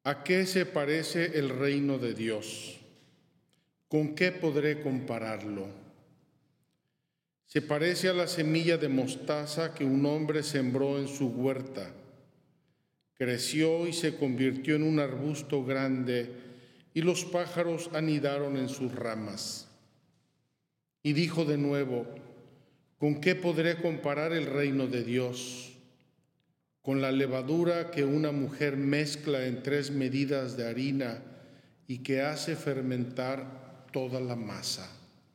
¿A qué se parece el reino de Dios? ¿Con qué podré compararlo? Se parece a la semilla de mostaza que un hombre sembró en su huerta. Creció y se convirtió en un arbusto grande, y los pájaros anidaron en sus ramas. Y dijo de nuevo: ¿con qué podré comparar el reino de Dios? Con la levadura que una mujer mezcla en 3 medidas de harina y que hace fermentar toda la masa.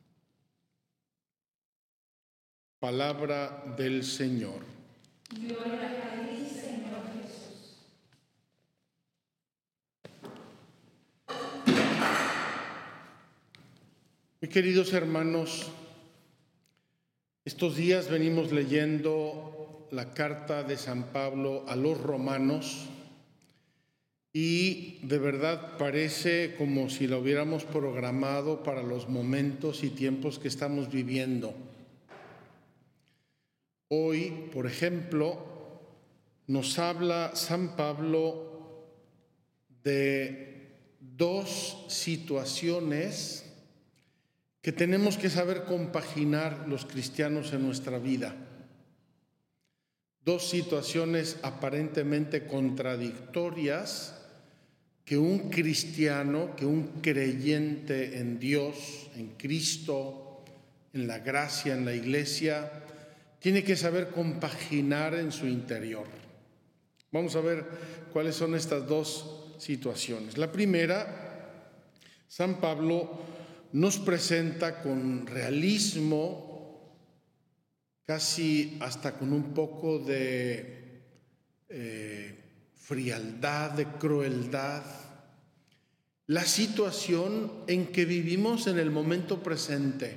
Palabra del Señor. Gloria a ti, Señor Jesús. Mis queridos hermanos, estos días venimos leyendo la carta de San Pablo a los romanos y de verdad parece como si la hubiéramos programado para los momentos y tiempos que estamos viviendo. Hoy, por ejemplo, nos habla San Pablo de 2 situaciones que tenemos que saber compaginar los cristianos en nuestra vida. 2 situaciones aparentemente contradictorias que un cristiano, que un creyente en Dios, en Cristo, en la gracia, en la Iglesia, tiene que saber compaginar en su interior. Vamos a ver cuáles son estas 2 situaciones. La primera, San Pablo nos presenta con realismo, casi hasta con un poco de frialdad, de crueldad, la situación en que vivimos en el momento presente.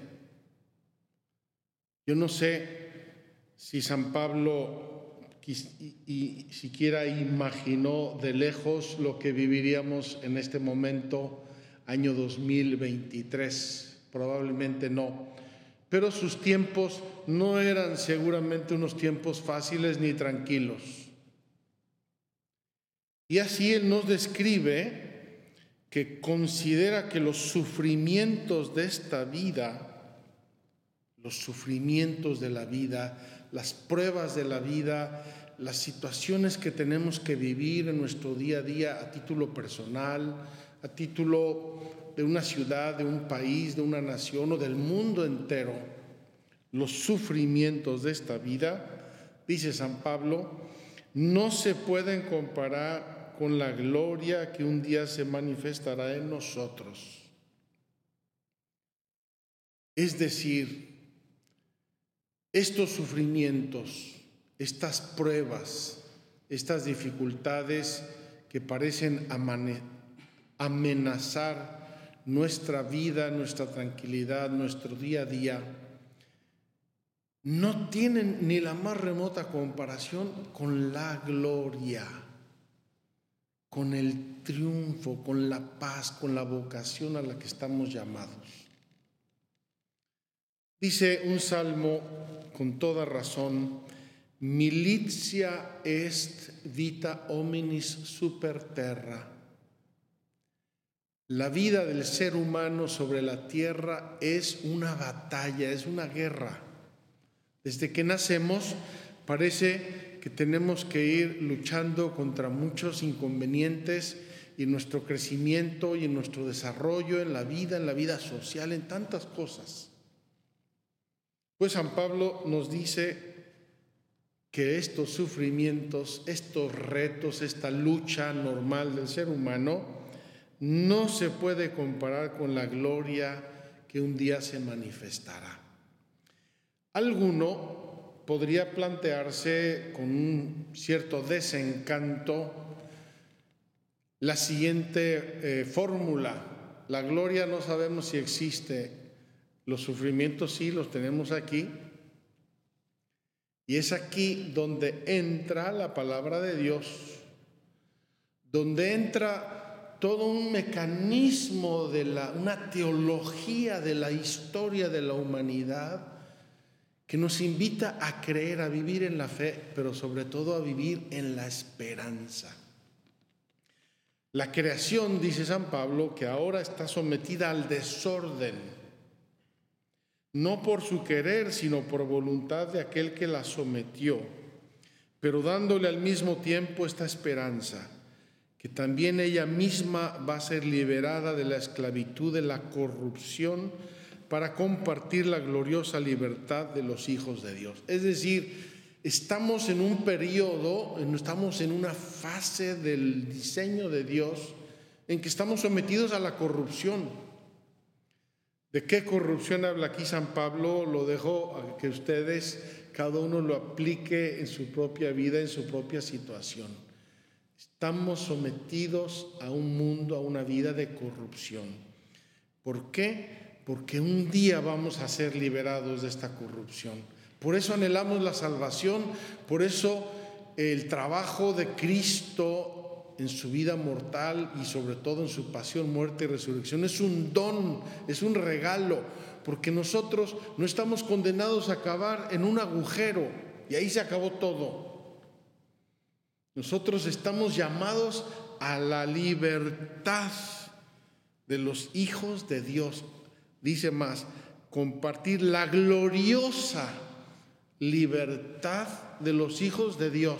Yo no sé si San Pablo y siquiera imaginó de lejos lo que viviríamos en este momento, año 2023, probablemente no. Pero sus tiempos no eran seguramente unos tiempos fáciles ni tranquilos. Y así él nos describe que considera que los sufrimientos de esta vida, los sufrimientos de la vida, las pruebas de la vida, las situaciones que tenemos que vivir en nuestro día a día a título personal, a título de una ciudad, de un país, de una nación o del mundo entero, los sufrimientos de esta vida, dice San Pablo, no se pueden comparar con la gloria que un día se manifestará en nosotros. Es decir, estos sufrimientos, estas pruebas, estas dificultades que parecen amenazar nuestra vida, nuestra tranquilidad, nuestro día a día, no tienen ni la más remota comparación con la gloria, con el triunfo, con la paz, con la vocación a la que estamos llamados. Dice un salmo con toda razón: militia est vita hominis super terra. La vida del ser humano sobre la tierra es una batalla, es una guerra. Desde que nacemos parece que tenemos que ir luchando contra muchos inconvenientes y en nuestro crecimiento y en nuestro desarrollo, en la vida social, en tantas cosas. Pues San Pablo nos dice que estos sufrimientos, estos retos, esta lucha normal del ser humano no se puede comparar con la gloria que un día se manifestará. Alguno podría plantearse con un cierto desencanto la siguiente fórmula: la gloria no sabemos si existe, los sufrimientos sí los tenemos aquí, y es aquí donde entra la palabra de Dios, donde entra todo un mecanismo una teología de la historia de la humanidad que nos invita a creer, a vivir en la fe, pero sobre todo a vivir en la esperanza. La creación, dice San Pablo, que ahora está sometida al desorden, no por su querer, sino por voluntad de aquel que la sometió, pero dándole al mismo tiempo esta esperanza, que también ella misma va a ser liberada de la esclavitud de la corrupción para compartir la gloriosa libertad de los hijos de Dios. Es decir, estamos en un periodo, estamos en una fase del diseño de Dios en que estamos sometidos a la corrupción. ¿De qué corrupción habla aquí San Pablo? Lo dejo a que ustedes, cada uno lo aplique en su propia vida, en su propia situación. Estamos sometidos a un mundo, a una vida de corrupción. ¿Por qué? Porque un día vamos a ser liberados de esta corrupción. Por eso anhelamos la salvación, por eso el trabajo de Cristo en su vida mortal y sobre todo en su pasión, muerte y resurrección es un don, es un regalo, porque nosotros no estamos condenados a acabar en un agujero y ahí se acabó todo. Nosotros estamos llamados a la libertad de los hijos de Dios. Dice más, compartir la gloriosa libertad de los hijos de Dios.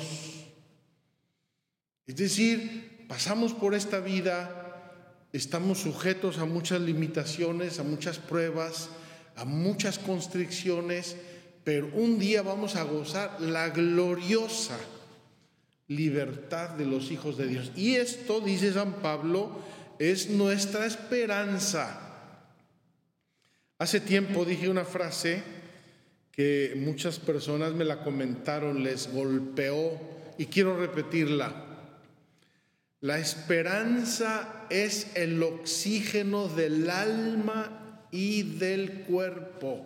Es decir, pasamos por esta vida, estamos sujetos a muchas limitaciones, a muchas pruebas, a muchas constricciones, pero un día vamos a gozar la gloriosa libertad de los hijos de Dios. Y esto, dice San Pablo, es nuestra esperanza. Hace tiempo dije una frase que muchas personas me la comentaron, les golpeó y quiero repetirla. La esperanza es el oxígeno del alma y del cuerpo.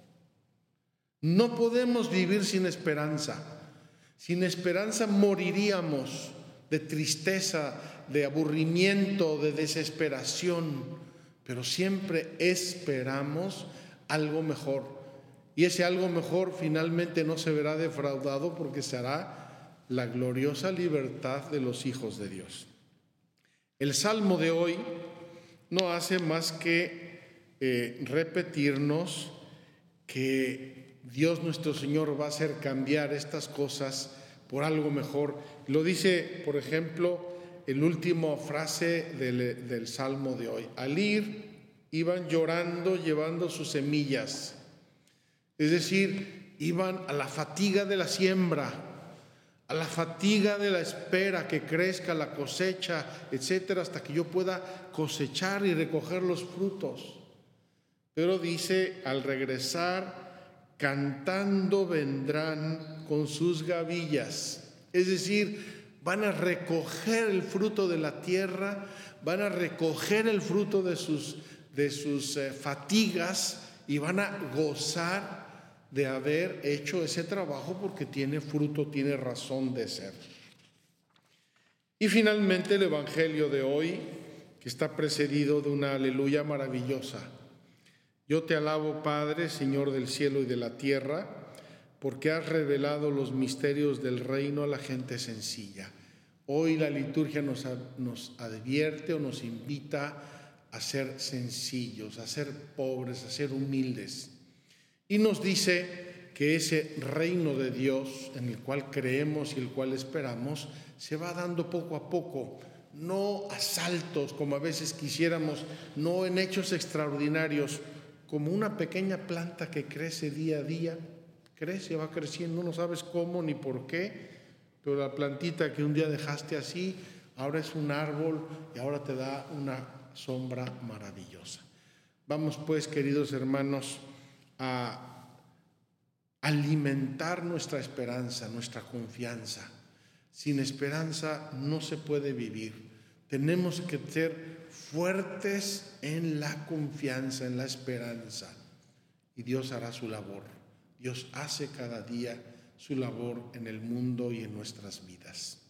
No podemos vivir sin esperanza. Sin esperanza moriríamos de tristeza, de aburrimiento, de desesperación, pero siempre esperamos algo mejor. Y ese algo mejor finalmente no se verá defraudado porque será la gloriosa libertad de los hijos de Dios. El Salmo de hoy no hace más que repetirnos que Dios nuestro Señor va a hacer cambiar estas cosas por algo mejor. Lo dice, por ejemplo, el último frase del Salmo de hoy. Al ir, iban llorando llevando sus semillas. Es decir, iban a la fatiga de la siembra, a la fatiga de la espera que crezca la cosecha, etcétera, hasta que yo pueda cosechar y recoger los frutos. Pero dice, al regresar, cantando vendrán con sus gavillas. Es decir, van a recoger el fruto de la tierra, van a recoger el fruto de sus fatigas y van a gozar de haber hecho ese trabajo porque tiene fruto, tiene razón de ser. Y finalmente el Evangelio de hoy, que está precedido de una aleluya maravillosa. Yo te alabo, Padre, Señor del cielo y de la tierra, porque has revelado los misterios del reino a la gente sencilla. Hoy la liturgia nos advierte o nos invita a ser sencillos, a ser pobres, a ser humildes. Y nos dice que ese reino de Dios en el cual creemos y el cual esperamos se va dando poco a poco, no a saltos como a veces quisiéramos, no en hechos extraordinarios, como una pequeña planta que crece día a día, crece, va creciendo, no sabes cómo ni por qué, pero la plantita que un día dejaste así, ahora es un árbol y ahora te da una sombra maravillosa. Vamos pues, queridos hermanos, a alimentar nuestra esperanza, nuestra confianza. Sin esperanza no se puede vivir. Tenemos que ser fuertes en la confianza, en la esperanza. Y Dios hará su labor. Dios hace cada día su labor en el mundo y en nuestras vidas.